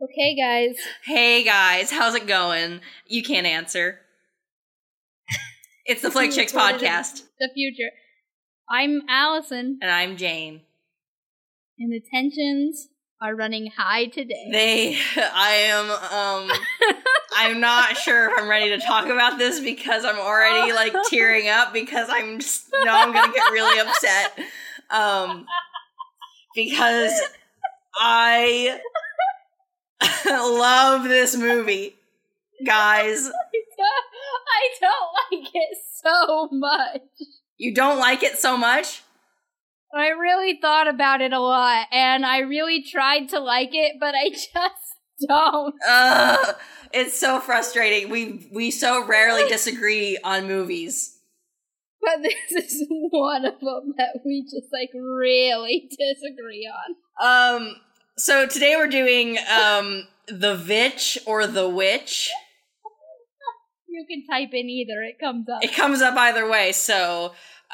Okay, guys. Hey guys, how's it going? You can't answer. It's the Flake Chicks podcast. The future. I'm Allison. And I'm Jane. And the tensions are running high today. I'm not sure if I'm ready to talk about this because I'm already tearing up because I'm gonna get really upset. Because I love this movie, guys. I don't like it so much. You don't like it so much? I really thought about it a lot, and I really tried to like it, but I just don't. It's so frustrating. We so rarely disagree on movies. But this is one of them that we just, really disagree on. So today we're doing, The Vitch or The Witch. You can type in either, it comes up. It comes up either way, so,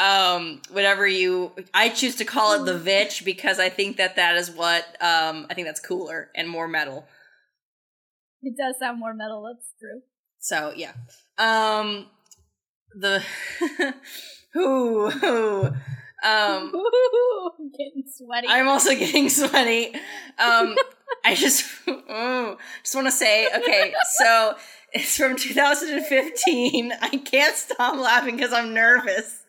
I choose to call it The Vitch because I think that is what, I think that's cooler and more metal. It does sound more metal, that's true. So, yeah. Ooh, I'm getting sweaty. I'm also getting sweaty. I just want to say, okay, so it's from 2015. I can't stop laughing because I'm nervous.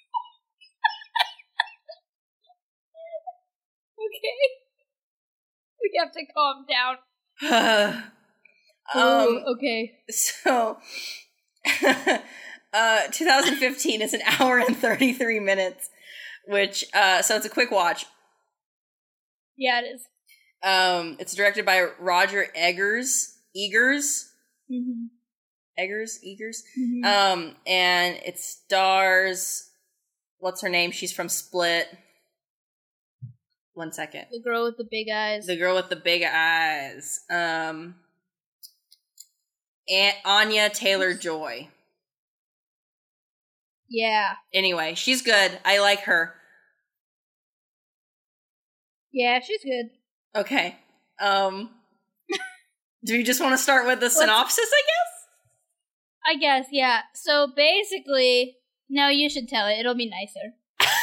Okay. We have to calm down. Okay. So, 2015 is an hour and 33 minutes, which, so it's a quick watch. Yeah, it is. It's directed by Roger Eggers. Mm-hmm. Eggers? Mm-hmm. And it stars, what's her name? She's from Split. 1 second. The girl with the big eyes. The girl with the big eyes. Anya Taylor-Joy. Yeah. Anyway, she's good. I like her. Yeah, she's good. Okay. Do you just want to start with the synopsis, I guess, yeah. So basically, no, you should tell it. It'll be nicer.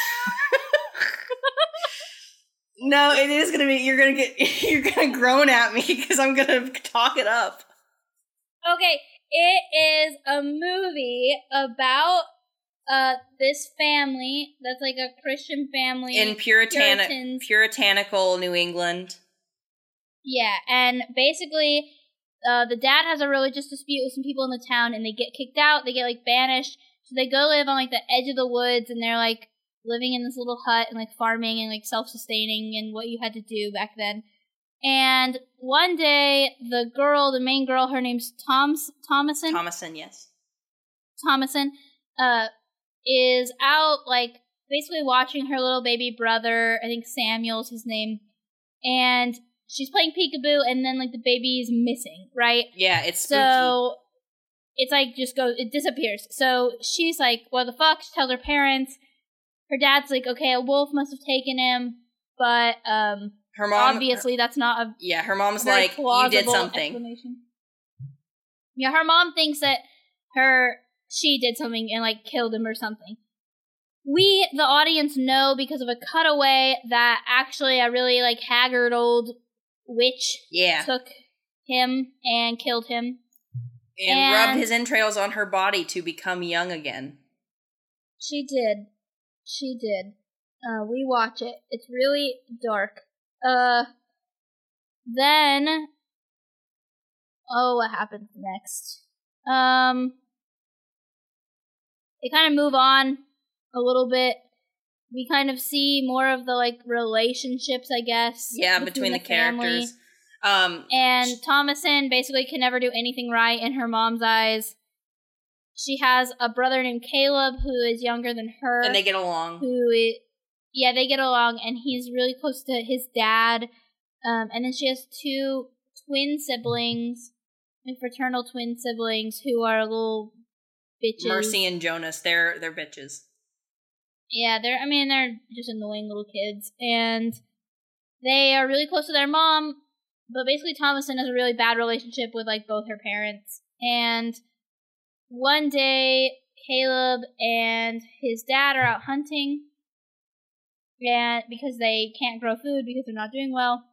No, it is gonna be, you're gonna groan at me because I'm gonna talk it up. Okay, it is a movie about this family that's like a Christian family in puritanical New England. Yeah, and basically the dad has a religious dispute with some people in the town and they get kicked out, they get banished, so they go live on the edge of the woods and they're living in this little hut and farming and self-sustaining and what you had to do back then. And one day the main girl, her name's Thomason. Thomason, yes. Thomason, is out, basically watching her little baby brother, I think Samuel's his name, and she's playing peekaboo, and then, the baby's missing, right? Yeah, it's spooky. So, it's, it disappears. So, she's what the fuck? She tells her parents. Her dad's okay, a wolf must have taken him, but, her mom, obviously that's not a her mom's you did something. Yeah, her mom thinks that she did something and killed him or something. We, the audience, know because of a cutaway that actually a really haggard old witch took him and killed him. And rubbed his entrails on her body to become young again. She did. We watch it. It's really dark. Then what happens next? They kind of move on a little bit. We kind of see more of the relationships, I guess. Yeah, between the characters. And Thomason basically can never do anything right in her mom's eyes. She has a brother named Caleb who is younger than her. And they get along. They get along, and he's really close to his dad. And then she has two twin siblings, fraternal twin siblings, who are little bitches. Mercy and Jonas, they're bitches. Yeah, they're just annoying little kids, and they are really close to their mom, but basically Thomasin has a really bad relationship with, like, both her parents. And one day, Caleb and his dad are out hunting, and because they can't grow food because they're not doing well.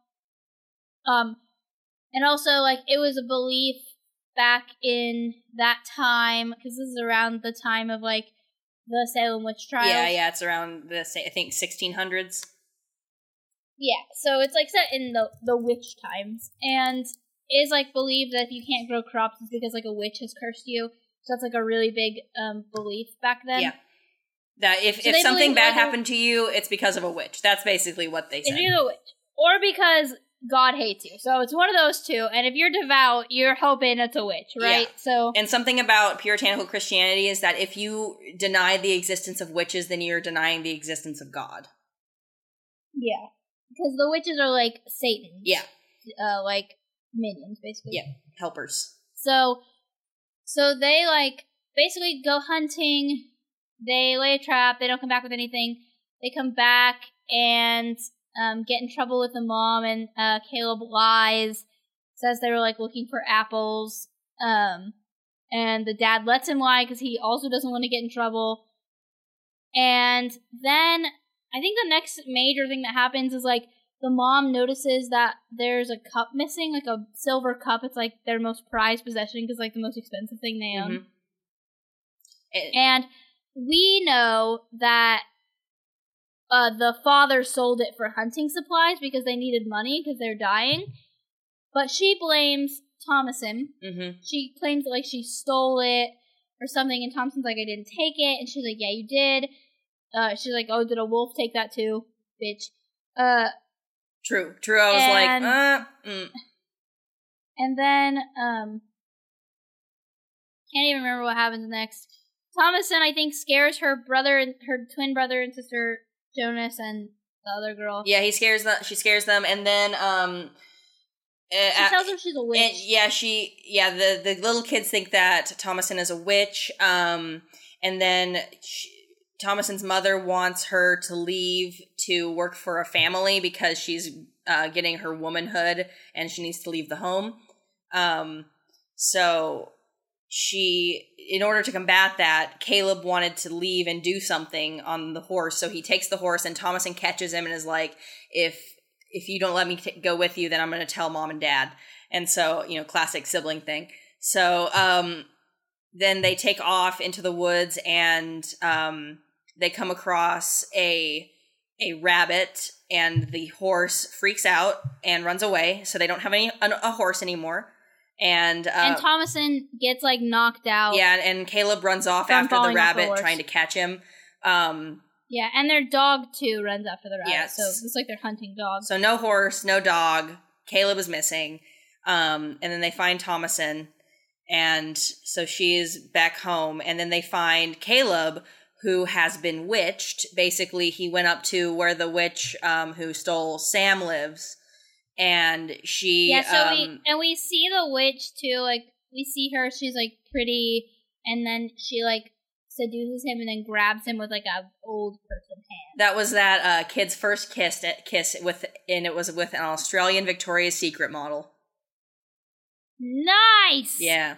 And also, like, it was a belief back in that time, because this is around the time of, like, the Salem witch trials. Yeah, it's around the, I think, 1600s. Yeah, so it's, like, set in the witch times, and it is, like, believed that if you can't grow crops, it's because, like, a witch has cursed you. So that's, like, a really big belief back then. Yeah. That if something bad happened to you, it's because of a witch. That's basically what they said. It's because of a witch. Or because God hates you. So it's one of those two. And if you're devout, you're hoping it's a witch, right? Yeah. So, and something about puritanical Christianity is that if you deny the existence of witches, then you're denying the existence of God. Yeah. Because the witches are like Satan. Yeah. Like minions, basically. Yeah. Helpers. So they, like, basically go hunting. They lay a trap. They don't come back with anything. They come back and get in trouble with the mom, and Caleb lies, says they were, like, looking for apples, and the dad lets him lie because he also doesn't want to get in trouble. And then I think the next major thing that happens is, like, the mom notices that there's a cup missing, like a silver cup. It's, like, their most prized possession because, like, the most expensive thing they own. Mm-hmm. And we know that the father sold it for hunting supplies because they needed money because they're dying. But she blames Thomasin. Mm-hmm. She claims that, like, she stole it or something, and Thomasin's like, I didn't take it. And she's like, yeah, you did. She's like, oh, did a wolf take that too, bitch? True. I was like, And then, can't even remember what happens next. Thomasin, I think, scares her twin brother and sister, Jonas, and the other girl. Yeah, she scares them, and then, she tells them she's a witch. The little kids think that Thomasin is a witch, and then Thomasin's mother wants her to leave to work for a family because she's getting her womanhood and she needs to leave the home. So in order to combat that, Caleb wanted to leave and do something on the horse. So he takes the horse, and Thomasin catches him and is like, if you don't let me go with you, then I'm going to tell mom and dad. And so, classic sibling thing. So then they take off into the woods, and they come across a rabbit, and the horse freaks out and runs away. So they don't have a horse anymore. And Thomasin gets, like, knocked out. Yeah, and Caleb runs off after the rabbit, trying to catch him. Yeah, and their dog, too, runs after the rabbit. Yes. So it's like their hunting dog. So no horse, no dog. Caleb is missing. And then they find Thomasin. And so she is back home. And then they find Caleb, who has been witched. Basically, he went up to where the witch who stole Sam lives. And she... Yeah, so we see the witch, too. Like, we see her, she's, like, pretty, and then she, like, seduces him and then grabs him with, like, a old person hand. That was that kid's first kiss and it was with an Australian Victoria's Secret model. Nice! Yeah.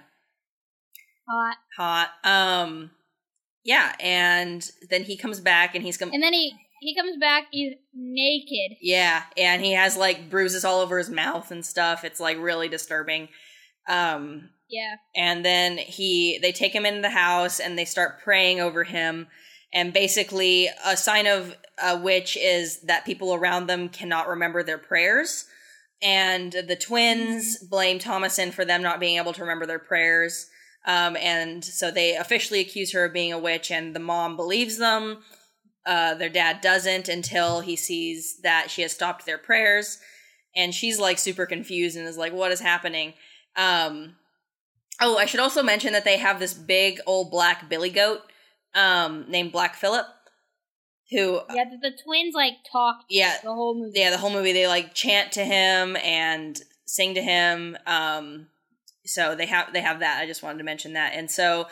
Hot. Yeah, and then he comes back, and and then he comes back, he's naked. Yeah, and he has, like, bruises all over his mouth and stuff. It's, like, really disturbing. Yeah. And then they take him into the house, and they start praying over him. And basically, a sign of a witch is that people around them cannot remember their prayers. And the twins blame Thomasin for them not being able to remember their prayers. And so they officially accuse her of being a witch, and the mom believes them. Their dad doesn't until he sees that she has stopped their prayers, and she's, like, super confused and is like, what is happening? I should also mention that they have this big old black billy goat named Black Phillip, who... Yeah, the twins, like, talk the whole movie. Yeah, the whole movie, they, like, chant to him and sing to him, so they have that. I just wanted to mention that. And so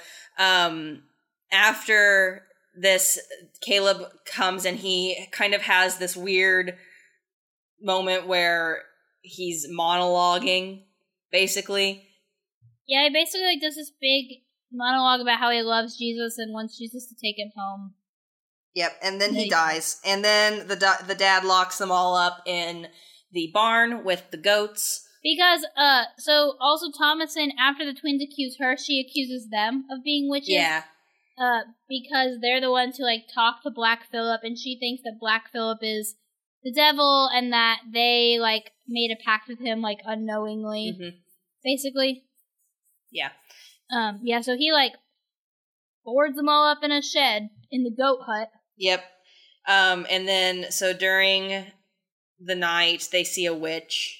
after this, Caleb comes, and he kind of has this weird moment where he's monologuing, basically. Yeah, he basically like does this big monologue about how he loves Jesus and wants Jesus to take him home. Yep, and then he dies. And then the dad locks them all up in the barn with the goats. Because, so also Thomasin, after the twins accuse her, she accuses them of being witches. Yeah. Because they're the ones who, like, talk to Black Phillip, and she thinks that Black Phillip is the devil, and that they, like, made a pact with him, like, unknowingly, basically. Yeah. Yeah, so he, like, boards them all up in a shed in the goat hut. Yep. And then, so during the night, they see a witch.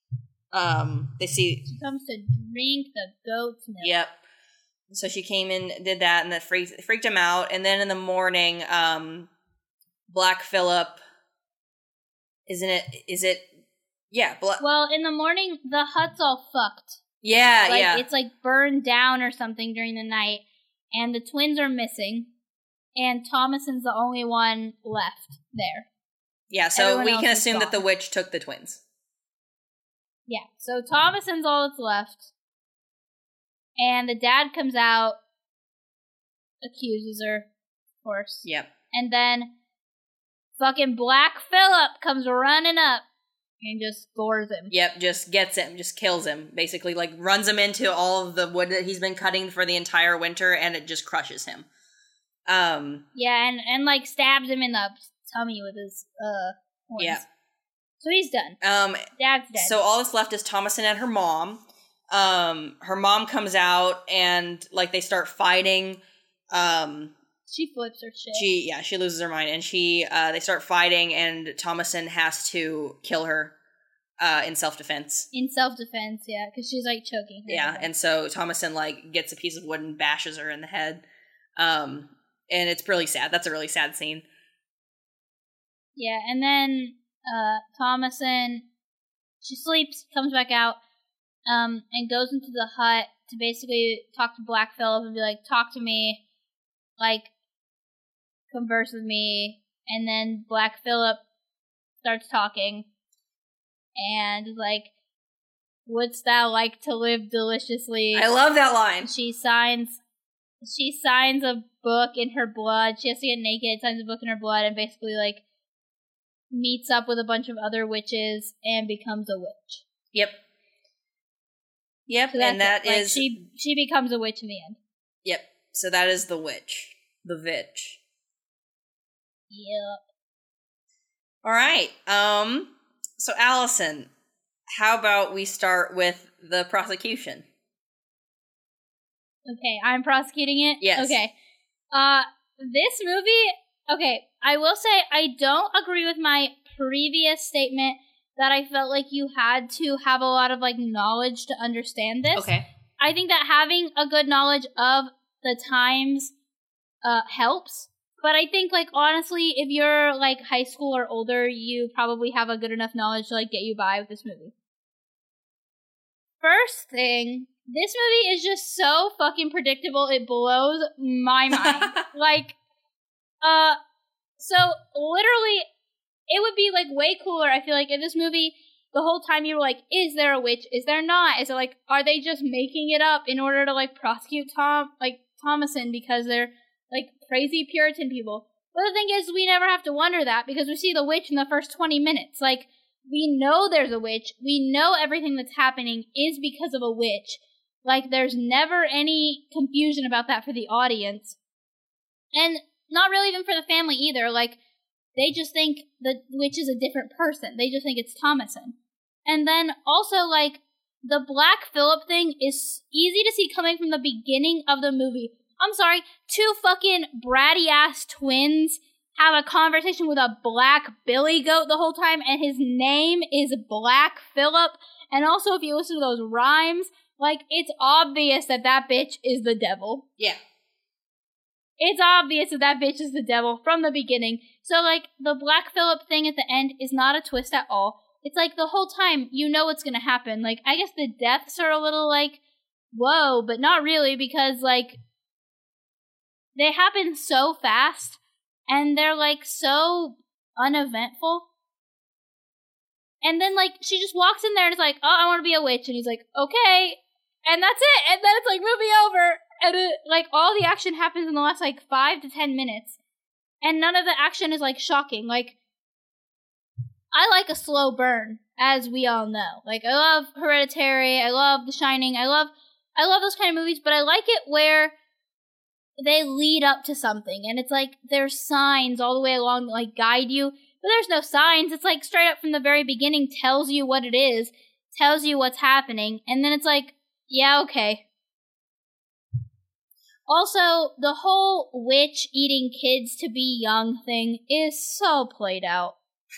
She comes to drink the goat's milk. Yep. So she came in, did that, and that freaked him out. And then in the morning, Black Phillip, well, in the morning, the hut's all fucked. Yeah, like, yeah. It's like burned down or something during the night, and the twins are missing, and Thomasin's the only one left there. Yeah, so everyone we can assume that the witch took the twins. Yeah, so Thomasin's all that's left. And the dad comes out, accuses her, of course. Yep. And then fucking Black Phillip comes running up and just gores him. Yep, just gets him, just kills him. Basically, like, runs him into all of the wood that he's been cutting for the entire winter, and it just crushes him. Yeah, and like, stabs him in the tummy with his, horns. Yeah. So he's done. Dad's dead. So all that's left is Thomasin and her mom. Her mom comes out and, like, they start fighting. She flips her shit. She loses her mind, and they start fighting, and Thomasin has to kill her, in self-defense. In self-defense, yeah, because she's, like, choking her. Yeah, and so Thomasin, like, gets a piece of wood and bashes her in the head. And it's really sad. That's a really sad scene. Yeah, and then Thomasin, she sleeps, comes back out, and goes into the hut to basically talk to Black Phillip and be like, talk to me, like, converse with me. And then Black Phillip starts talking and is like, wouldst thou like to live deliciously? I love that line. She signs a book in her blood. She has to get naked, signs a book in her blood, and basically, like, meets up with a bunch of other witches and becomes a witch. Yep. So and that is... She becomes a witch in the end. Yep. So that is the witch. The Vitch. Yep. Alright. So Allison, how about we start with the prosecution? Okay, I'm prosecuting it? Yes. Okay. This movie... Okay, I will say I don't agree with my previous statement that I felt like you had to have a lot of, like, knowledge to understand this. Okay. I think that having a good knowledge of the times helps. But I think, like, honestly, if you're, like, high school or older, you probably have a good enough knowledge to, like, get you by with this movie. First thing, this movie is just so fucking predictable, it blows my mind. Like, so literally, it would be, like, way cooler, I feel like, if this movie, the whole time you were like, is there a witch? Is there not? Is it, like, are they just making it up in order to, like, prosecute Thomasin because they're, like, crazy Puritan people? But the thing is, we never have to wonder that because we see the witch in the first 20 minutes. Like, we know there's a witch. We know everything that's happening is because of a witch. Like, there's never any confusion about that for the audience. And not really even for the family either. Like, they just think the witch is a different person. They just think it's Thomasin. And then also, like, the Black Phillip thing is easy to see coming from the beginning of the movie. I'm sorry, two fucking bratty-ass twins have a conversation with a black billy goat the whole time, and his name is Black Phillip. And also, if you listen to those rhymes, like, it's obvious that that bitch is the devil. Yeah. It's obvious that that bitch is the devil from the beginning. So, like, the Black Phillip thing at the end is not a twist at all. It's like the whole time you know what's gonna happen. Like, I guess the deaths are a little, like, whoa, but not really because, like, they happen so fast and they're, like, so uneventful. And then, like, she just walks in there and is like, oh, I want to be a witch. And he's like, okay. And that's it. And then it's like, movie over. And like, all the action happens in the last, like, 5 to 10 minutes. And none of the action is, like, shocking. Like, I like a slow burn, as we all know. Like, I love Hereditary. I love The Shining. I love those kind of movies, but I like it where they lead up to something. And it's like, there's signs all the way along that, like, guide you. But there's no signs. It's like straight up from the very beginning tells you what it is, tells you what's happening, and then it's like, yeah, okay. Also, the whole witch eating kids to be young thing is so played out.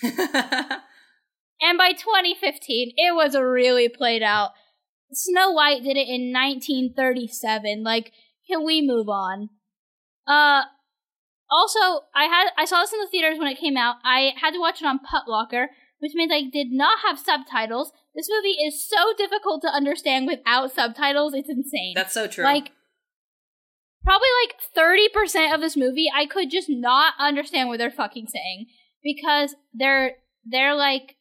And by 2015, it was really played out. Snow White did it in 1937. Like, can we move on? Also, I saw this in the theaters when it came out. I had to watch it on Putlocker, which means I did not have subtitles. This movie is so difficult to understand without subtitles, it's insane. That's so true. Like, probably like 30% of this movie, I could just not understand what they're fucking saying. Because they're like,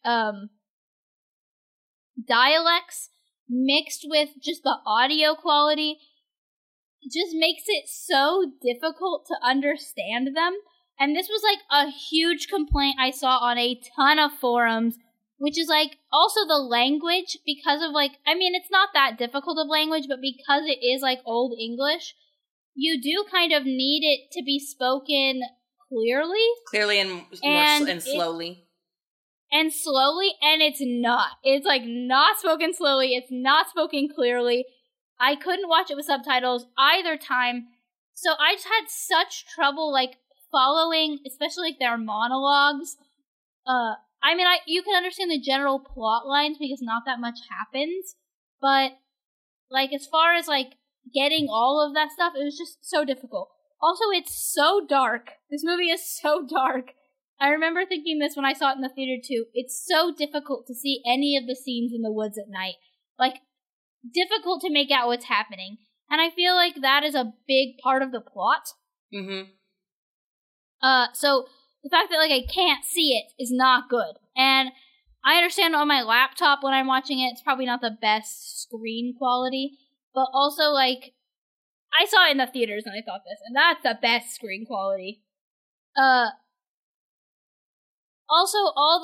dialects mixed with just the audio quality just makes it so difficult to understand them. And this was like a huge complaint I saw on a ton of forums, which is like also the language, because of like, I mean, it's not that difficult of language, but because it is like Old English, you do kind of need it to be spoken clearly and slowly. And it's not. It's like not spoken slowly, it's not spoken clearly. I couldn't watch it with subtitles either time, so I just had such trouble, like, following, especially, like, their monologues. I mean, you can understand the general plot lines because not that much happens, but, like, as far as, like, getting all of that stuff, it was just so difficult. Also, it's so dark. This movie is so dark. I remember thinking this when I saw it in the theater, too. It's so difficult to see any of the scenes in the woods at night. Like, difficult to make out what's happening. And I feel like that is a big part of the plot. Mm-hmm. So the fact that, like, I can't see it is not good. And I understand on my laptop when I'm watching it, it's probably not the best screen quality. But also, like, I saw it in the theaters and I thought this, and that's the best screen quality. Also,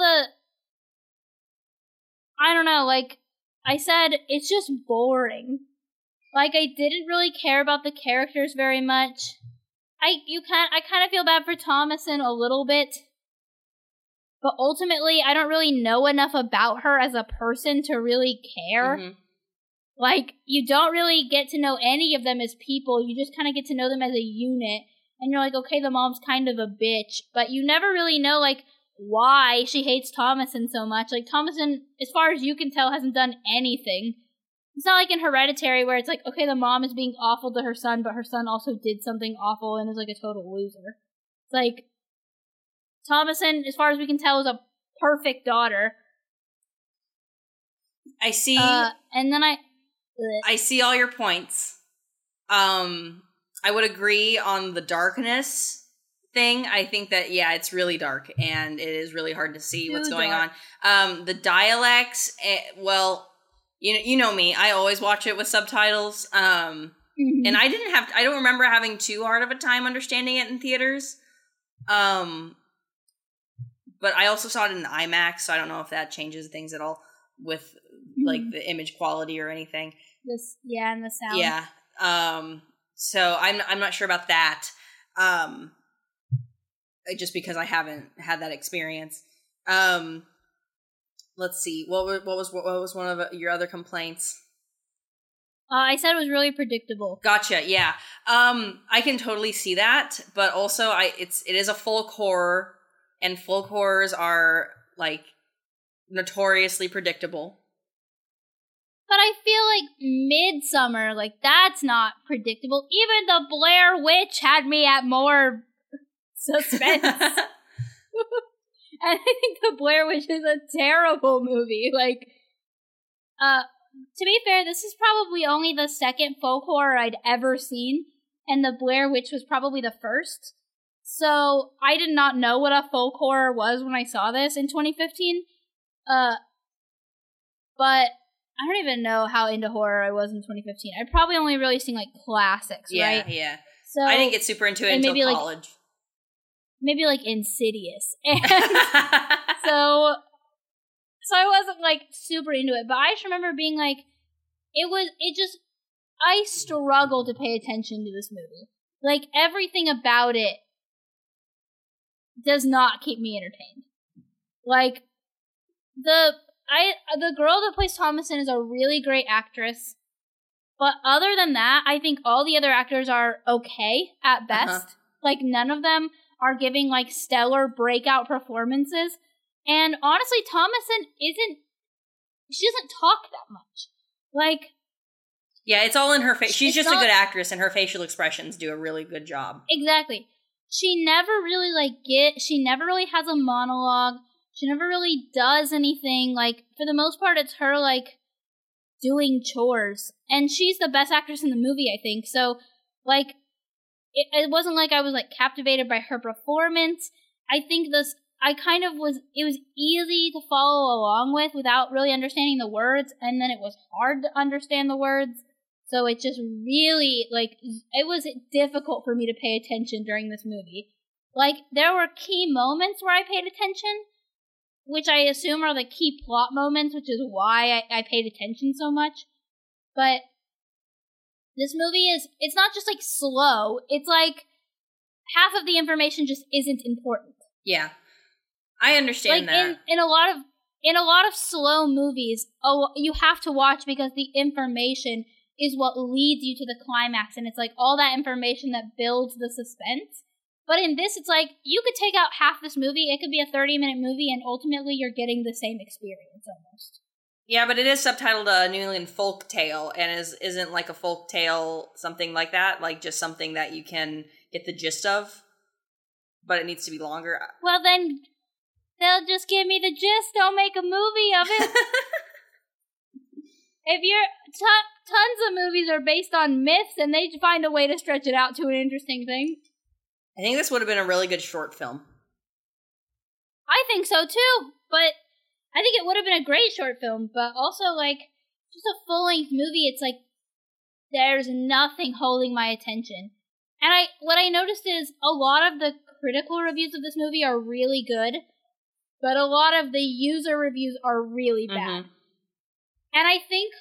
I don't know, like, I said, it's just boring. Like, I didn't really care about the characters very much. I kind of feel bad for Thomasin a little bit. But ultimately, I don't really know enough about her as a person to really care. Mm-hmm. Like, you don't really get to know any of them as people. You just kind of get to know them as a unit. And you're like, okay, the mom's kind of a bitch. But you never really know, like, why she hates Thomasin so much. Like, Thomasin, as far as you can tell, hasn't done anything. It's not like in Hereditary where it's like, okay, the mom is being awful to her son, but her son also did something awful and is like a total loser. It's like, Thomasin, as far as we can tell, is a perfect daughter. I see. And then I see all your points. I would agree on the darkness thing. I think that, yeah, it's really dark and it is really hard to see what's going on. The dialects, well, you know me, I always watch it with subtitles. And I don't remember having too hard of a time understanding it in theaters. But I also saw it in IMAX, so I don't know if that changes things at all with like the image quality or anything. And the sound. Yeah. So I'm not sure about that. Just because I haven't had that experience. Let's see. What was one of your other complaints? I said it was really predictable. Gotcha. Yeah. I can totally see that, but also it is a folk horror, and folk horrors are like notoriously predictable. But I feel like Midsommar, like, that's not predictable. Even the Blair Witch had me at more suspense. And I think the Blair Witch is a terrible movie. Like, to be fair, this is probably only the second folk horror I'd ever seen, and the Blair Witch was probably the first. So I did not know what a folk horror was when I saw this in 2015. But I don't even know how into horror I was in 2015. I'd probably only really seen like classics, right? Yeah. So I didn't get super into it until college. Maybe like Insidious. And so I wasn't like super into it. But I just remember being like, I struggled to pay attention to this movie. Like, everything about it does not keep me entertained. Like, the girl that plays Thomasin is a really great actress. But other than that, I think all the other actors are okay at best. Like, none of them are giving, like, stellar breakout performances. And honestly, Thomasin she doesn't talk that much. Like... Yeah, it's all in her face. She's just a good actress, and her facial expressions do a really good job. Exactly. She never really, she never really has a monologue. She never really does anything. Like, for the most part, it's her, like, doing chores. And she's the best actress in the movie, I think. So, like, it wasn't like I was, like, captivated by her performance. I think it was easy to follow along with without really understanding the words, and then it was hard to understand the words. So it just really, like, it was difficult for me to pay attention during this movie. Like, there were key moments where I paid attention, which I assume are the key plot moments, which is why I paid attention so much. But this movie it's not just, like, slow. It's, like, half of the information just isn't important. Yeah. I understand that. In a lot of slow movies, you have to watch because the information is what leads you to the climax, and it's like all that information that builds the suspense. But in this, it's like you could take out half this movie, it could be a 30-minute movie, and ultimately you're getting the same experience almost. Yeah, but it is subtitled a New England folk tale, and isn't like a folk tale something like that, like just something that you can get the gist of, but it needs to be longer. Well, then they'll just give me the gist. Don't make a movie of it. If tons of movies are based on myths, and they find a way to stretch it out to an interesting thing. I think this would have been a really good short film. I think so too, but I think it would have been a great short film, but also, like, just a full-length movie, it's like, there's nothing holding my attention. And what I noticed is a lot of the critical reviews of this movie are really good, but a lot of the user reviews are really bad. Mm-hmm. And I think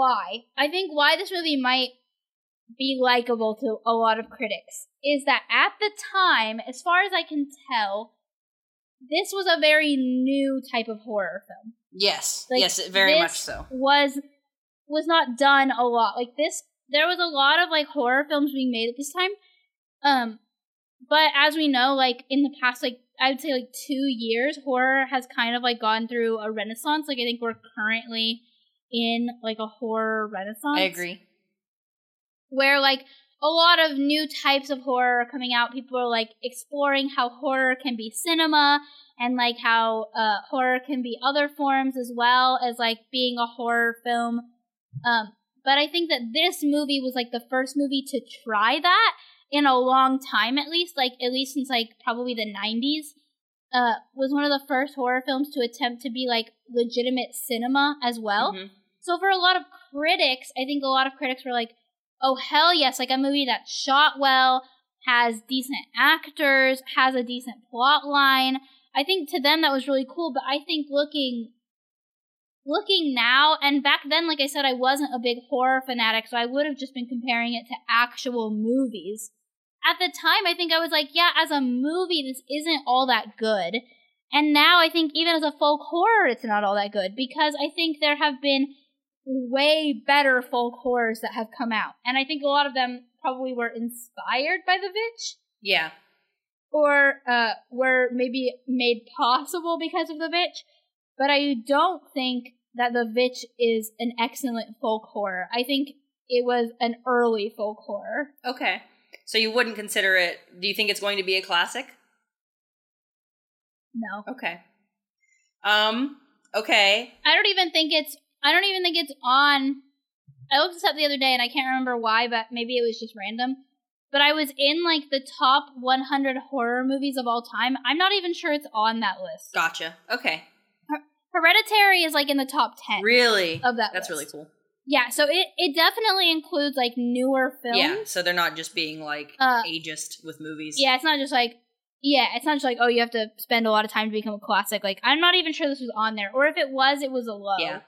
why this movie might be likable to a lot of critics is that at the time, as far as I can tell, this was a very new type of horror film. Yes, like, yes, very much so. Was not done a lot. Like this, there was a lot of like horror films being made at this time. But as we know, like in the past, like I would say like 2 years, horror has kind of like gone through a renaissance. Like I think we're currently in like a horror renaissance. I agree. Where like a lot of new types of horror are coming out. People are like exploring how horror can be cinema and like how horror can be other forms as well as like being a horror film. But I think that this movie was like the first movie to try that in a long time, at least since like probably the 90s. Was one of the first horror films to attempt to be like legitimate cinema as well. Mm-hmm. So for a lot of critics, I think a lot of critics were like, oh hell yes, like a movie that's shot well, has decent actors, has a decent plot line. I think to them that was really cool, but I think looking now, and back then, like I said, I wasn't a big horror fanatic, so I would have just been comparing it to actual movies. At the time, I think I was like, yeah, as a movie, this isn't all that good. And now I think even as a folk horror, it's not all that good, because I think there have been way better folk horrors that have come out. And I think a lot of them probably were inspired by The Witch. Yeah. Or were maybe made possible because of The Witch. But I don't think that The Witch is an excellent folk horror. I think it was an early folk horror. Okay. So you wouldn't consider it, do you think it's going to be a classic? No. Okay. Okay. I don't even think it's on. I looked this up the other day and I can't remember why, but maybe it was just random. But I was in like the top 100 horror movies of all time. I'm not even sure it's on that list. Gotcha. Okay. Hereditary is, like, in the top 10. Really? Of that That's list. really cool. Yeah, so it definitely includes, like, newer films. Yeah, so they're not just being, like, ageist with movies. Yeah, it's not just like, oh, you have to spend a lot of time to become a classic. Like, I'm not even sure this was on there. Or if it was a low. Yeah.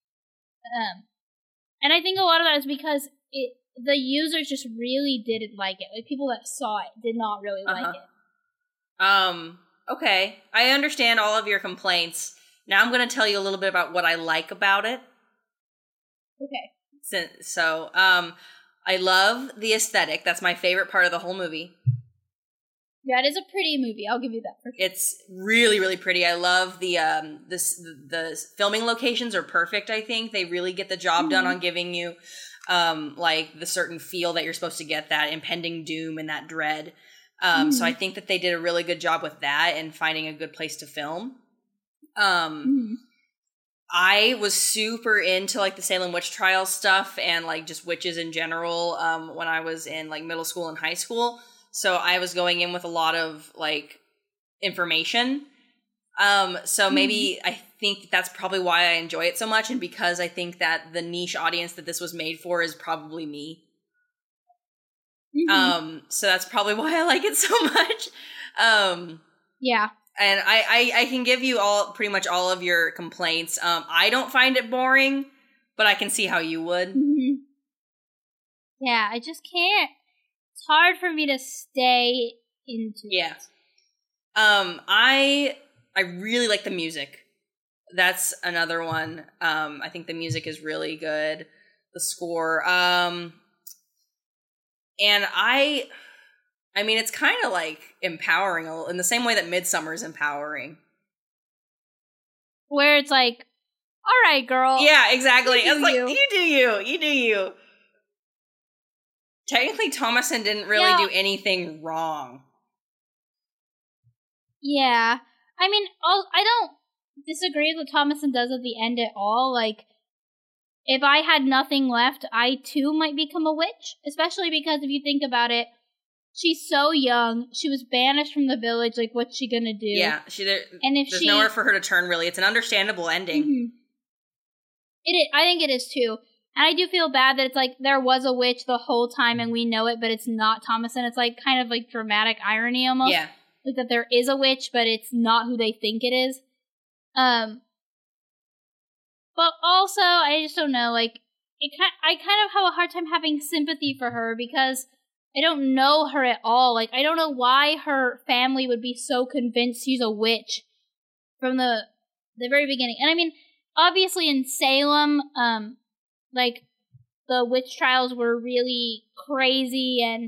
And I think a lot of that is because the users just really didn't like it. Like, people that saw it did not really like it. Okay. I understand all of your complaints. Now I'm going to tell you a little bit about what I like about it. Okay. So, I love the aesthetic. That's my favorite part of the whole movie. Yeah, it is a pretty movie. I'll give you that for sure. It's really, really pretty. I love the filming locations are perfect. I think they really get the job done on giving you, like the certain feel that you're supposed to get, that impending doom and that dread. So I think that they did a really good job with that and finding a good place to film. I was super into like the Salem witch trials stuff and like just witches in general when I was in like middle school and high school. So I was going in with a lot of like information. So maybe I think that's probably why I enjoy it so much, and because I think that the niche audience that this was made for is probably me. So that's probably why I like it so much. Yeah. And I can give you pretty much all of your complaints. I don't find it boring, but I can see how you would. Yeah, I just can't. It's hard for me to stay into it. I really like the music. That's another one. I think the music is really good. The score. And I mean, it's kind of like empowering in the same way that Midsommar is empowering. Where it's like, all right, girl. Yeah, exactly. It's like, you do you. You do you. Technically, Thomasin didn't really do anything wrong. Yeah. I mean, I don't disagree with what Thomasin does at the end at all. Like, if I had nothing left, I too might become a witch. Especially because if you think about it, she's so young. She was banished from the village. Like, what's she gonna do? Yeah, there's nowhere for her to turn, really. It's an understandable ending. It is, I think it is, too. And I do feel bad that it's like there was a witch the whole time and we know it, but it's not Thomasin. It's like kind of like dramatic irony almost. Yeah. Like that there is a witch, but it's not who they think it is. But also, I just don't know, like, I kind of have a hard time having sympathy for her because I don't know her at all. Like, I don't know why her family would be so convinced she's a witch from the very beginning. And I mean, obviously in Salem, like, the witch trials were really crazy and,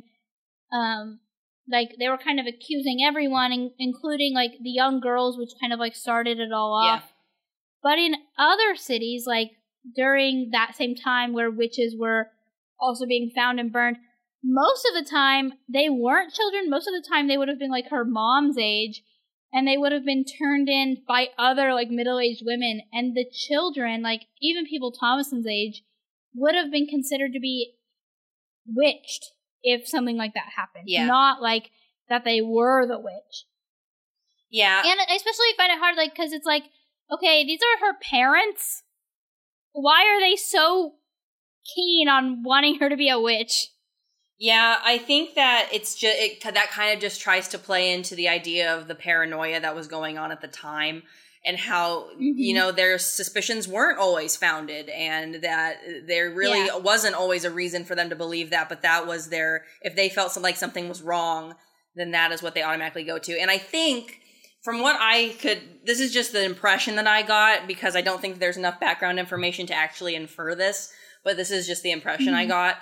like, they were kind of accusing everyone, including, like, the young girls, which kind of, like, started it all off. Yeah. But in other cities, like, during that same time where witches were also being found and burned, most of the time, they weren't children. Most of the time, they would have been, like, her mom's age, and they would have been turned in by other, like, middle-aged women. And the children, like, even people Thomasin's age, would have been considered to be witched if something like that happened. Yeah. Not, like, that they were the witch. Yeah. And I especially find it hard, like, because it's like, okay, these are her parents. Why are they so keen on wanting her to be a witch? Yeah, I think that it's just that kind of just tries to play into the idea of the paranoia that was going on at the time and how, you know, their suspicions weren't always founded and that there really wasn't always a reason for them to believe that, but that was if they felt like something was wrong, then that is what they automatically go to. And I think from what this is just the impression that I got because I don't think there's enough background information to actually infer this, but this is just the impression I got,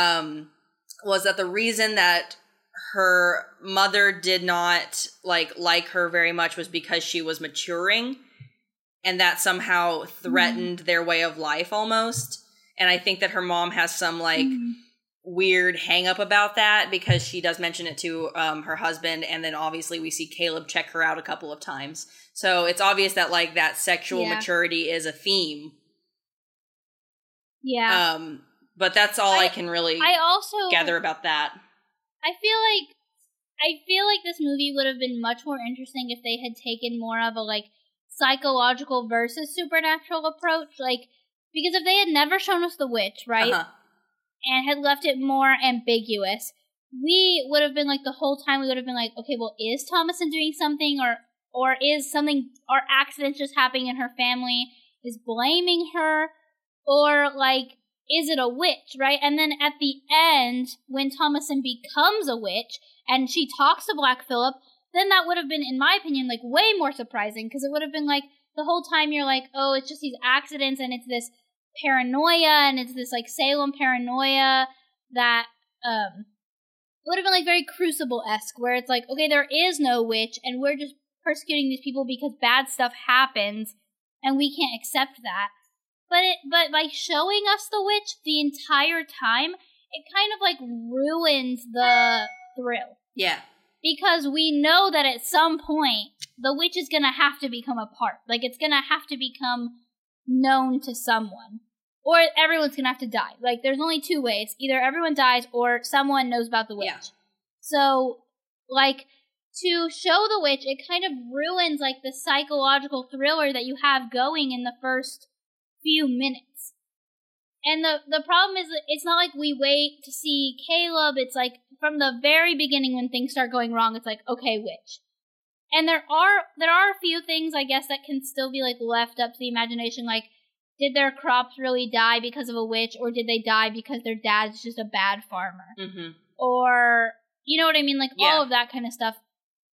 was that the reason that her mother did not like her very much was because she was maturing and that somehow threatened their way of life almost. And I think that her mom has some like weird hang up about that because she does mention it to her husband. And then obviously we see Caleb check her out a couple of times. So it's obvious that like that sexual maturity is a theme. Yeah. But that's all I can really gather about that. I feel like this movie would have been much more interesting if they had taken more of a like psychological versus supernatural approach. Like, because if they had never shown us the witch, right, and had left it more ambiguous, we would have been like, the whole time we would have been like, okay, well, is Thomasin doing something, or is something, or accidents just happening in her family, is blaming her, or like, is it a witch, right? And then at the end, when Thomasin becomes a witch and she talks to Black Phillip, then that would have been, in my opinion, like way more surprising, because it would have been like, the whole time you're like, oh, it's just these accidents and it's this paranoia and it's this like Salem paranoia that would have been like very Crucible-esque, where it's like, okay, there is no witch and we're just persecuting these people because bad stuff happens and we can't accept that. But by showing us the witch the entire time, it kind of like ruins the thrill. Yeah. Because we know that at some point, the witch is going to have to become a part. Like, it's going to have to become known to someone. Or everyone's going to have to die. Like, there's only two ways. Either everyone dies or someone knows about the witch. Yeah. So, like, to show the witch, it kind of ruins, like, the psychological thriller that you have going in the first few minutes. And the problem is that it's not like we wait to see Caleb. It's like, from the very beginning when things start going wrong, it's like, okay, witch. And there are a few things, I guess, that can still be, like, left up to the imagination, like, did their crops really die because of a witch, or did they die because their dad's just a bad farmer? Mm-hmm. Or, you know what I mean? Like, all of that kind of stuff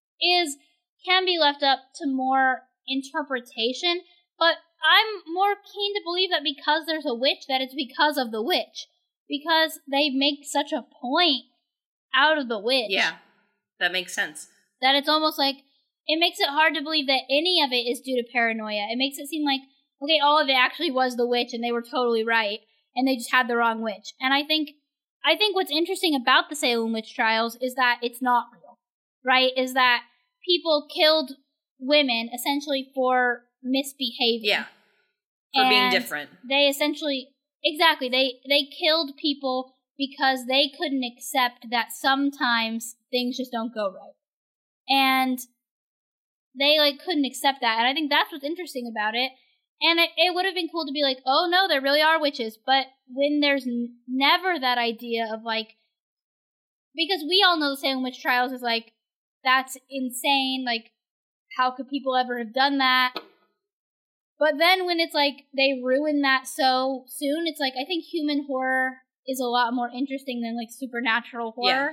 can be left up to more interpretation, but I'm more keen to believe that because there's a witch, that it's because of the witch. Because they make such a point out of the witch. Yeah, that makes sense. That it's almost like, it makes it hard to believe that any of it is due to paranoia. It makes it seem like, okay, all of it actually was the witch and they were totally right, and they just had the wrong witch. And I think what's interesting about the Salem witch trials is that it's not real, right? Is that people killed women essentially for misbehaving. Yeah, for being different. They essentially, exactly, they killed people because they couldn't accept that sometimes things just don't go right. And they, like, couldn't accept that. And I think that's what's interesting about it. And it would have been cool to be like, oh, no, there really are witches. But when there's never that idea of, like, because we all know the Salem witch trials is, like, that's insane. Like, how could people ever have done that? But then when it's, like, they ruin that so soon, it's, like, I think human horror is a lot more interesting than, like, supernatural horror. Yeah.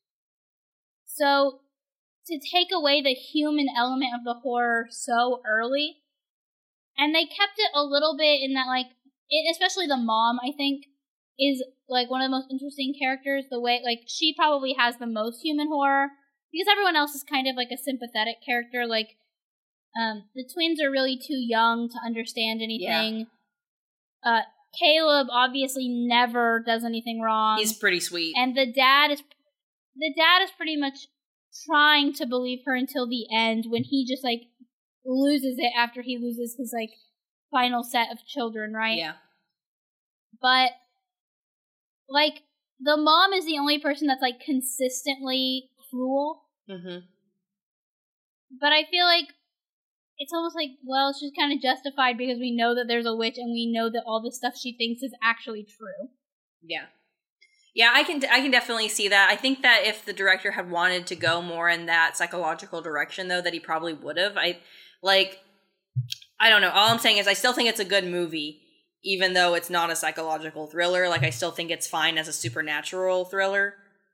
So to take away the human element of the horror so early, and they kept it a little bit in that, like, especially the mom, I think, is, like, one of the most interesting characters. The way, like, she probably has the most human horror, because everyone else is kind of, like, a sympathetic character. Like, the twins are really too young to understand anything. Yeah. Caleb obviously never does anything wrong. He's pretty sweet. And the dad is pretty much trying to believe her until the end, when he just, like, loses it after he loses his, like, final set of children, right? Yeah. But, like, the mom is the only person that's, like, consistently cruel. Mm-hmm. But I feel like it's almost like, well, she's kind of justified because we know that there's a witch and we know that all the stuff she thinks is actually true. Yeah. Yeah, I can definitely see that. I think that if the director had wanted to go more in that psychological direction, though, that he probably would have. I don't know. All I'm saying is I still think it's a good movie, even though it's not a psychological thriller. Like, I still think it's fine as a supernatural thriller.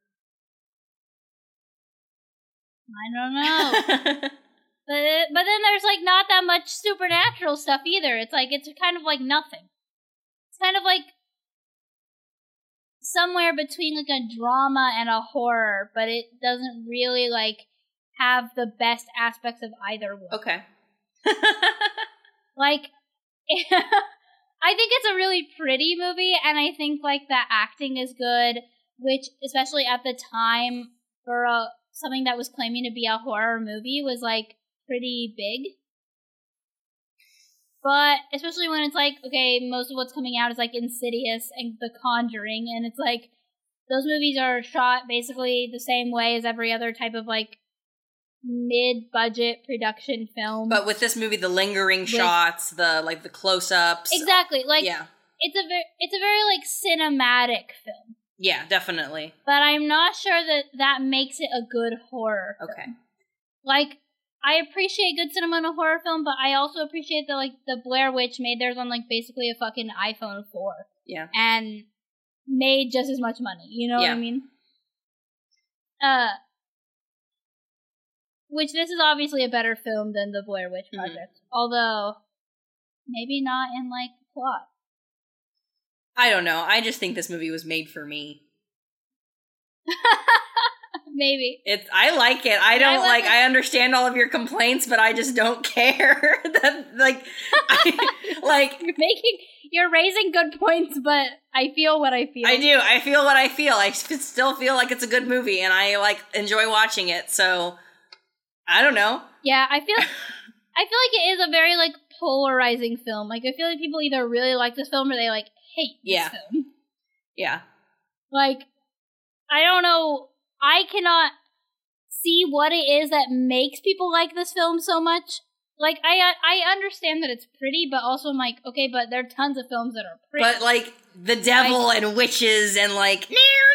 I don't know. But then there's, like, not that much supernatural stuff either. It's like, it's kind of like nothing. It's kind of like somewhere between, like, a drama and a horror, but it doesn't really, like, have the best aspects of either one. Okay. Like, I think it's a really pretty movie, and I think, like, the acting is good, which, especially at the time, for something that was claiming to be a horror movie, was, like, pretty big. But especially when it's like, okay, most of what's coming out is like Insidious and The Conjuring, and it's like, those movies are shot basically the same way as every other type of, like, mid-budget production film. But with this movie, the lingering shots, the close-ups. Exactly. Like, yeah. It's a very, like, cinematic film. Yeah, definitely. But I'm not sure that makes it a good horror film. Okay. Like, I appreciate good cinema in a horror film, but I also appreciate that, like, the Blair Witch made theirs on, like, basically a fucking iPhone 4. Yeah. And made just as much money. You know what I mean? Which this is obviously a better film than the Blair Witch Project. Although, maybe not in, like, plot. I don't know. I just think this movie was made for me. Maybe. I like it. I understand all of your complaints, but I just don't care. You're raising good points, but I feel what I feel. I do. I feel what I feel. I still feel like it's a good movie, and I, like, enjoy watching it, so I don't know. Yeah, I feel like it is a very, like, polarizing film. Like, I feel like people either really like this film or they, like, hate this film. Yeah. Like, I don't know. I cannot see what it is that makes people like this film so much. Like, I understand that it's pretty, but also I'm like, okay, but there are tons of films that are pretty. But, like, the devil and witches and, like,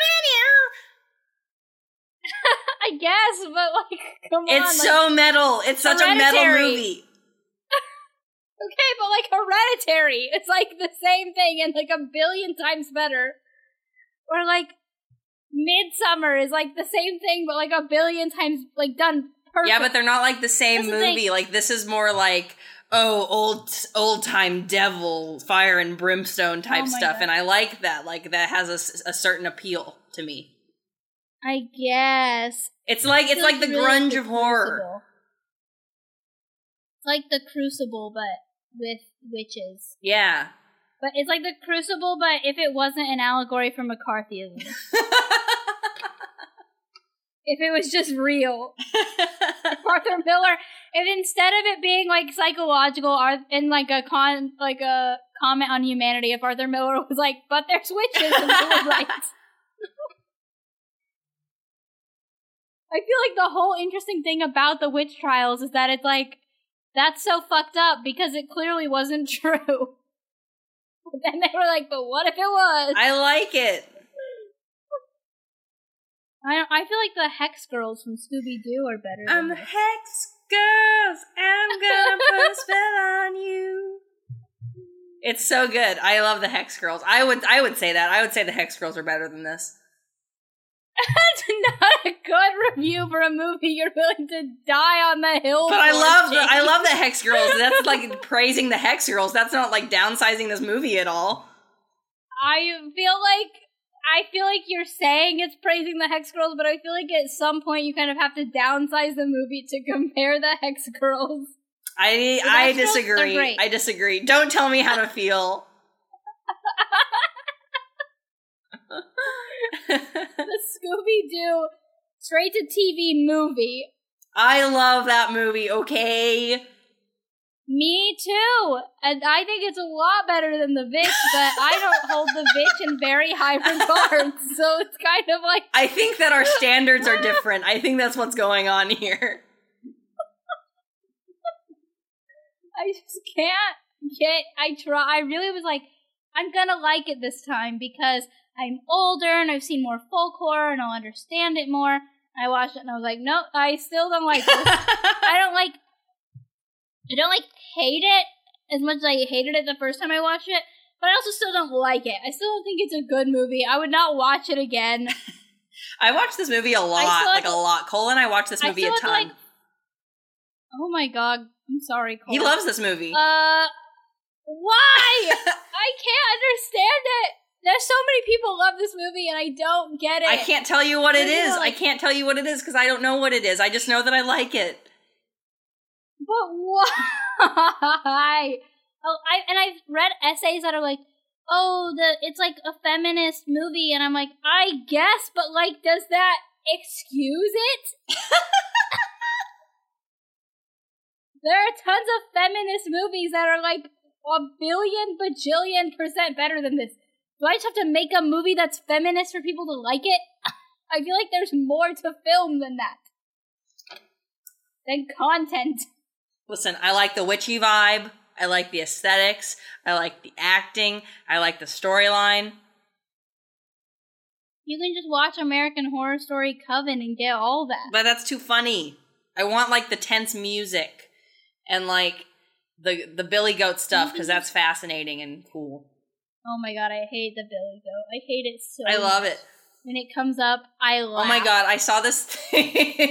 I guess, but, like, come on. It's like, so metal. It's such a metal movie. Okay, but, like, Hereditary, it's, like, the same thing and, like, a billion times better. Or, like, Midsommar is, like, the same thing, but, like, a billion times, like, done perfect. Yeah, but they're not, like, the same movie. Like, this is more like, old-time devil, fire and brimstone type stuff, God. And I like that. Like, that has a certain appeal to me. I guess. It's like the really grunge of horror. It's like the Crucible, but with witches. Yeah. But it's like the Crucible, but if it wasn't an allegory for McCarthyism. If it was just real. If Arthur Miller, if instead of it being, like, psychological and, like, a comment on humanity, if Arthur Miller was like, but there's witches and civil rights. I feel like the whole interesting thing about the witch trials is that it's like, that's so fucked up because it clearly wasn't true. But then they were like, but what if it was? I like it. I feel like the Hex Girls from Scooby-Doo are better than the Hex Girls, I'm gonna put a spell on you. It's so good. I love the Hex Girls. I would say that. I would say the Hex Girls are better than this. That's not a good review for a movie you're willing to die on the hill but for. I love the Hex Girls. That's like praising the Hex Girls. That's not like downsizing this movie at all. I feel like you're saying it's praising the Hex Girls, but I feel like at some point you kind of have to downsize the movie to compare the Hex Girls. I disagree. I disagree. Don't tell me how to feel. The Scooby-Doo straight-to-TV movie. I love that movie, okay? Me too! And I think it's a lot better than The Vitch, but I don't hold The Vitch in very high regard, so it's kind of like... I think that our standards are different. I think that's what's going on here. I just can't I really was like, I'm gonna like it this time because I'm older and I've seen more folk horror and I'll understand it more. I watched it and I was like, nope, I still don't like this. I don't hate it as much as I hated it the first time I watched it, but I also still don't like it. I still don't think it's a good movie. I would not watch it again. I watched this movie a lot, a lot. Cole and I watched this movie a ton. Oh my god, I'm sorry, Cole. He loves this movie. Why? I can't understand it. There's so many people love this movie and I don't get it. I can't tell you what it is. I can't tell you what it is because I don't know what it is. I just know that I like it. But why? And I've read essays that are like, it's like a feminist movie, and I'm like, I guess, but like, does that excuse it? There are tons of feminist movies that are like a billion bajillion % better than this. Do I just have to make a movie that's feminist for people to like it? I feel like there's more to film than that. than content. Listen, I like the witchy vibe. I like the aesthetics. I like the acting. I like the storyline. You can just watch American Horror Story Coven and get all that. But that's too funny. I want, like, the tense music and, like, the Billy Goat stuff, because that's fascinating and cool. Oh my god, I hate the Billy Goat. I hate it so I love much. it. When it comes up, I laugh. Oh my god, I saw this thing.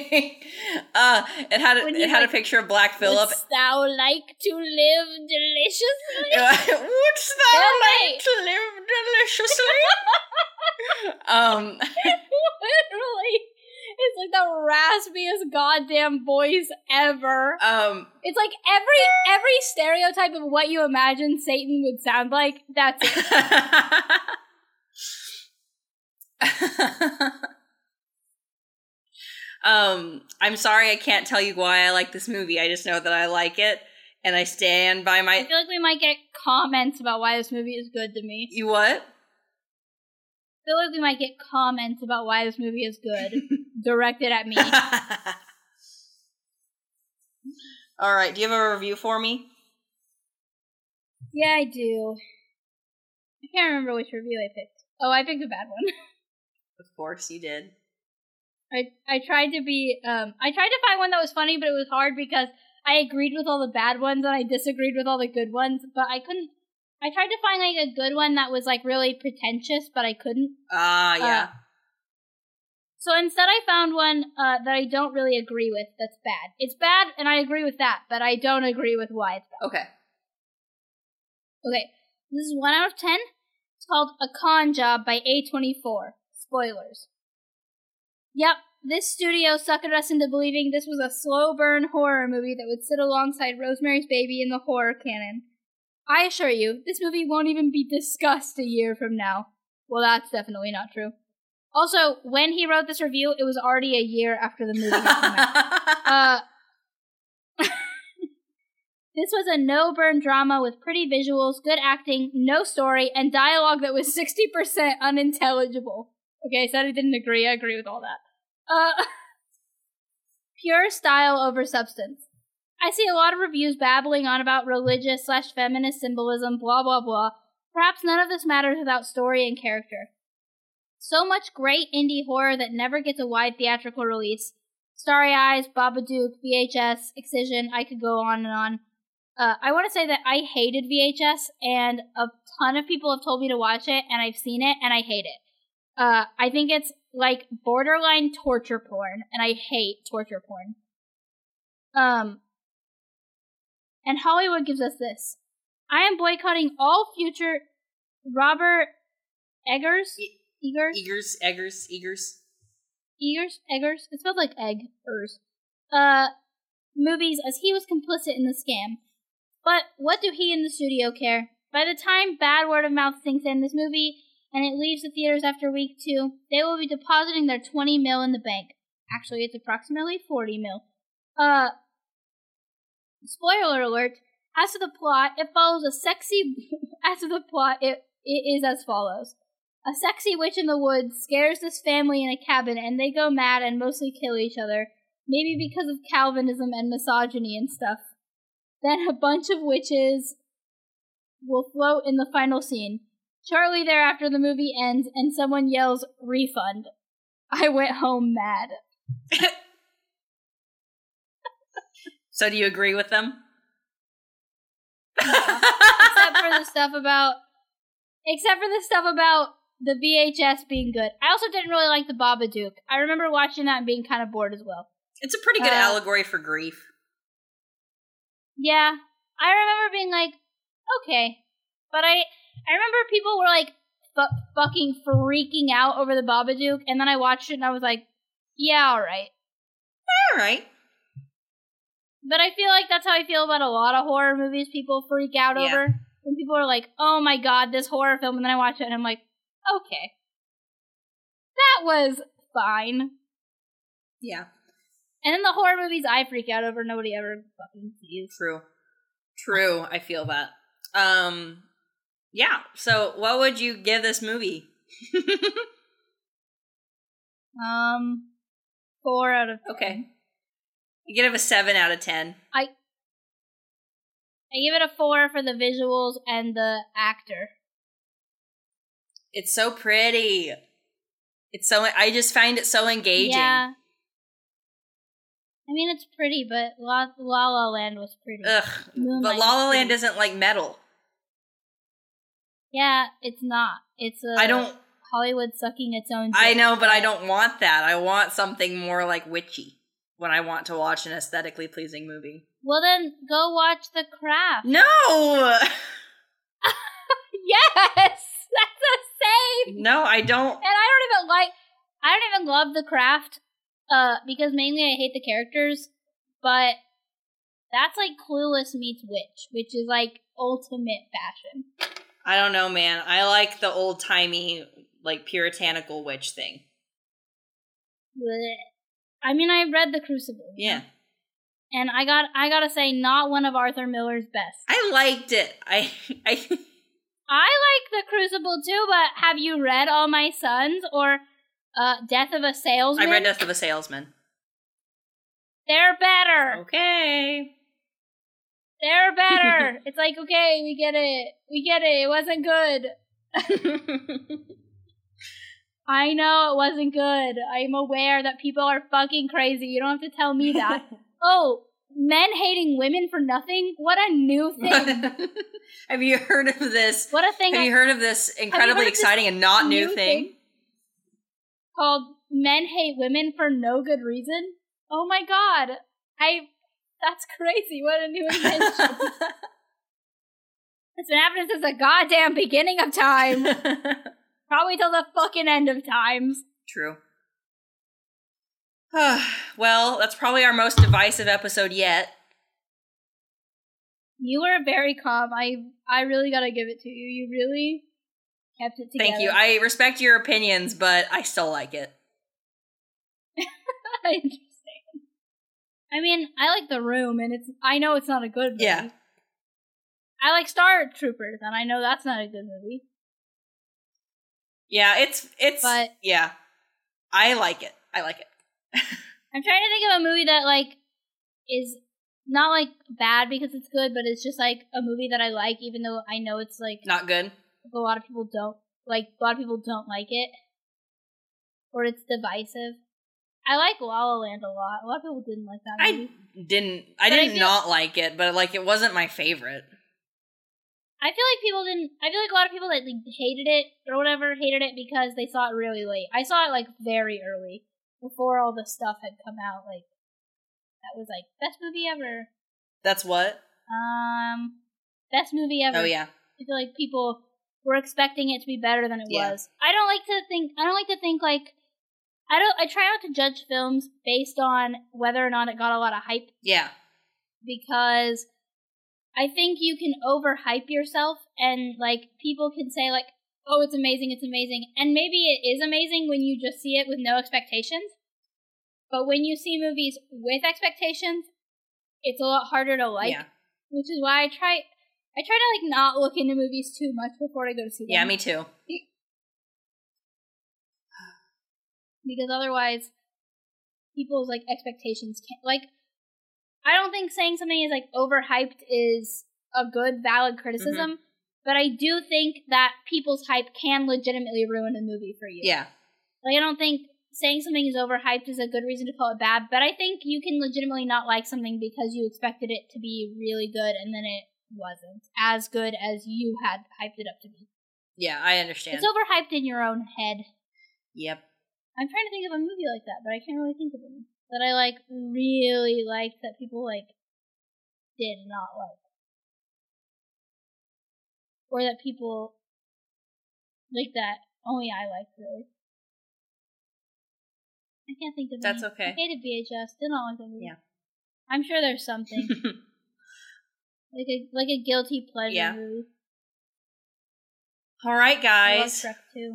It had a picture of Black Phillip. Wouldst thou like to live deliciously? Wouldst thou like to live deliciously? Literally, it's like the raspiest goddamn voice ever. It's like every stereotype of what you imagine Satan would sound like. That's it. I'm sorry I can't tell you why I like this movie. I just know that I like it, and I stand by my... I feel like we might get comments about why this movie is good to me. You what? I feel like we might get comments about why this movie is good directed at me. Alright, do you have a review for me? Yeah, I do. I can't remember which review I picked. Oh, I picked a bad one. Of course you did. I tried to find one that was funny, but it was hard because I agreed with all the bad ones and I disagreed with all the good ones, but I couldn't. I tried to find like a good one that was like really pretentious, but I couldn't. Yeah. So instead I found one that I don't really agree with that's bad. It's bad and I agree with that, but I don't agree with why it's bad. Okay. Okay. This is 1 out of 10. It's called A Con Job by A24. Spoilers. Yep, this studio suckered us into believing this was a slow burn horror movie that would sit alongside Rosemary's Baby in the horror canon. I assure you, this movie won't even be discussed a year from now. Well, that's definitely not true. Also, when he wrote this review, it was already a year after the movie had come out. This was a no-burn drama with pretty visuals, good acting, no story, and dialogue that was 60% unintelligible. Okay, I said I didn't agree. I agree with all that. Pure style over substance. I see a lot of reviews babbling on about religious/feminist symbolism, blah blah blah. Perhaps none of this matters without story and character. So much great indie horror that never gets a wide theatrical release. Starry Eyes, Babadook, VHS, Excision, I could go on and on. I want to say that I hated VHS, and a ton of people have told me to watch it, and I've seen it, and I hate it. I think it's like borderline torture porn, and I hate torture porn. And Hollywood gives us this. I am boycotting all future Robert Eggers? Eggers? It spelled like eggers. Movies, as he was complicit in the scam. But what do he and the studio care? By the time bad word of mouth sinks in this movie, and it leaves the theaters after week 2, they will be depositing their $20 million in the bank. Actually, it's approximately $40 million. Spoiler alert. As to the plot, it follows a sexy... it is as follows. A sexy witch in the woods scares this family in a cabin, and they go mad and mostly kill each other. Maybe because of Calvinism and misogyny and stuff. Then a bunch of witches will float in the final scene. Shortly thereafter, the movie ends, and someone yells, "Refund." I went home mad. So do you agree with them? Yeah. Except for the stuff about the VHS being good. I also didn't really like the Babadook. I remember watching that and being kind of bored as well. It's a pretty good allegory for grief. Yeah. I remember being like, okay. But I remember people were like fucking freaking out over the Babadook, and then I watched it and I was like, yeah, alright. Alright. But I feel like that's how I feel about a lot of horror movies people freak out over. When people are like, oh my god, this horror film, and then I watch it and I'm like, okay. That was fine. Yeah. And then the horror movies I freak out over, nobody ever fucking sees. True, I feel that. Yeah, so what would you give this movie? 4 out of 10. Okay. You give it a 7 out of 10. I give it a 4 for the visuals and the actor. It's so pretty. I just find it so engaging. Yeah. I mean, it's pretty, but La La Land was pretty. Ugh. But La La Land isn't like metal. Yeah, it's not. It's Hollywood sucking its own dick. I know, but I don't want that. I want something more like witchy when I want to watch an aesthetically pleasing movie. Well, then go watch The Craft. No! Yes! That's the same! No, I don't. And I don't even love The Craft, because mainly I hate the characters, but that's like Clueless meets Witch, which is like ultimate fashion. I don't know, man. I like the old-timey, like, puritanical witch thing. Blech. I mean, I read The Crucible. Yeah. And I gotta say, not one of Arthur Miller's best. I liked it. I like The Crucible too, but have you read All My Sons or Death of a Salesman? I read Death of a Salesman. They're better. Okay. They're better. It's like, okay, we get it. It wasn't good. I know it wasn't good. I'm aware that people are fucking crazy. You don't have to tell me that. Oh, men hating women for nothing? What a new thing. Have you heard of this? What a thing. Have you heard of this incredibly exciting and not new thing? Called Men Hate Women for No Good Reason? Oh my god. That's crazy. What a new invention. It's been happening since the goddamn beginning of time. Probably till the fucking end of times. True. Well, that's probably our most divisive episode yet. You were very calm. I really gotta give it to you. You really kept it together. Thank you. I respect your opinions, but I still like it. Interesting. I mean, I like The Room, and I know it's not a good movie. Yeah. I like Star Troopers, and I know that's not a good movie. Yeah, but yeah. I like it. I'm trying to think of a movie that, like, is not, like, bad because it's good, but it's just, like, a movie that I like, even though I know it's, like... Not good? A lot of people don't like it. Or it's divisive. I like La La Land a lot. A lot of people didn't like that movie. I didn't not like it, but, like, it wasn't my favorite. I feel like a lot of people that like, hated it or whatever hated it because they saw it really late. I saw it like very early, before all the stuff had come out. Like that was like best movie ever. That's what? Best movie ever. Oh yeah. I feel like people were expecting it to be better than it was. I don't like to think like I try not to judge films based on whether or not it got a lot of hype. Yeah. Because I think you can overhype yourself and, like, people can say, like, oh, it's amazing, and maybe it is amazing when you just see it with no expectations, but when you see movies with expectations, it's a lot harder to like, which is why I try to, like, not look into movies too much before I go to see them. Yeah, me too. Because otherwise, people's, like, expectations can't, like, I don't think saying something is, like, overhyped is a good, valid criticism, but I do think that people's hype can legitimately ruin a movie for you. Yeah. Like, I don't think saying something is overhyped is a good reason to call it bad, but I think you can legitimately not like something because you expected it to be really good and then it wasn't as good as you had hyped it up to be. Yeah, I understand. It's overhyped in your own head. Yep. I'm trying to think of a movie like that, but I can't really think of any. That I, like, really liked that people, like, did not like. Or that people, like, that only I liked, really. I can't think of any. That's okay. I hated VHS. Did not like that movie. Yeah. I'm sure there's something. like a guilty pleasure movie. All right, guys. I love Shrek 2.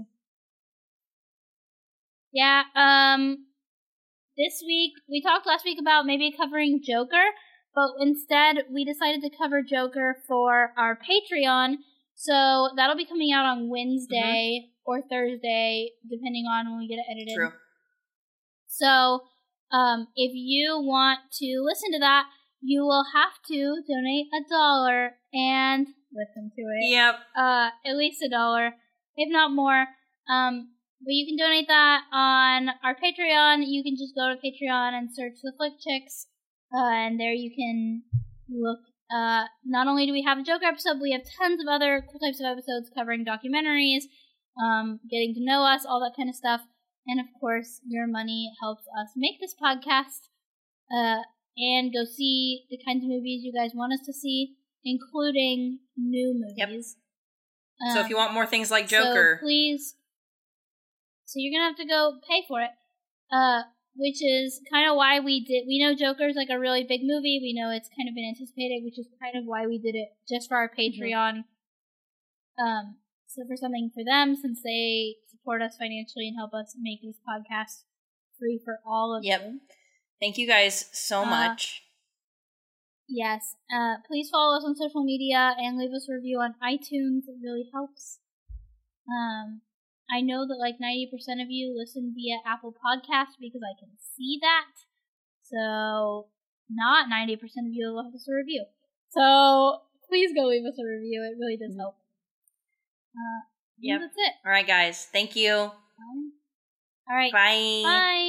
Yeah, this week, we talked last week about maybe covering Joker, but instead we decided to cover Joker for our Patreon, so that'll be coming out on Wednesday or Thursday, depending on when we get it edited. True. So, If you want to listen to that, you will have to donate $1 and listen to it. Yep. At least $1, if not more. But you can donate that on our Patreon. You can just go to Patreon and search The Flick Chicks, and there you can look. Not only do we have a Joker episode, but we have tons of other cool types of episodes covering documentaries, getting to know us, all that kind of stuff. And of course, your money helps us make this podcast, and go see the kinds of movies you guys want us to see, including new movies. Yep. So if you want more things like Joker, so please. So you're gonna have to go pay for it, which is kind of why we know Joker's like a really big movie. We know it's kind of been anticipated, which is kind of why we did it just for our Patreon. So for something for them, since they support us financially and help us make this podcast free for all of you. Thank you guys so much. Yes. Please follow us on social media and leave us a review on iTunes. It really helps. I know that like 90% of you listen via Apple Podcasts because I can see that. So not 90% of you will leave us a review. So please go leave us a review. It really does help. That's it. All right, guys. Thank you. All right. Bye. Bye.